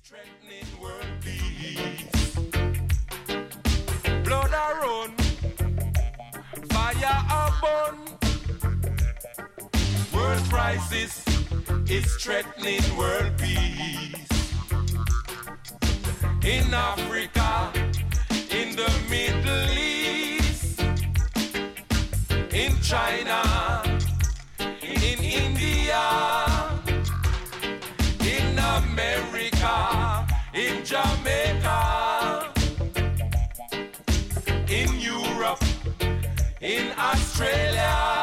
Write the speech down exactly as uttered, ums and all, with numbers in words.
Threatening world peace. Blood a run, fire a burn. World crisis is threatening world peace. In Africa, in the Middle East, in China, in India, in America, in Jamaica, in Europe, in Australia.